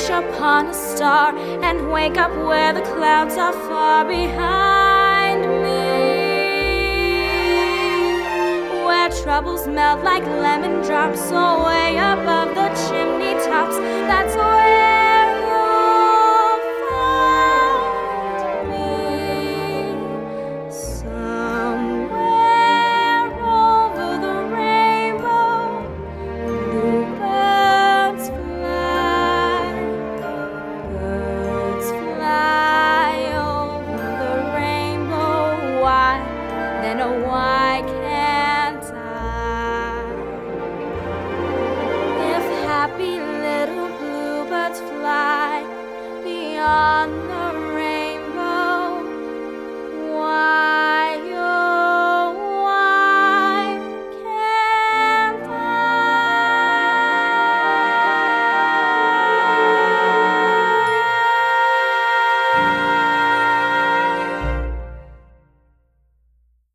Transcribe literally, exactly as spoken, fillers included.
wish upon a star and wake up where the clouds are far behind me, where troubles melt like lemon drops away above the chimney tops. That's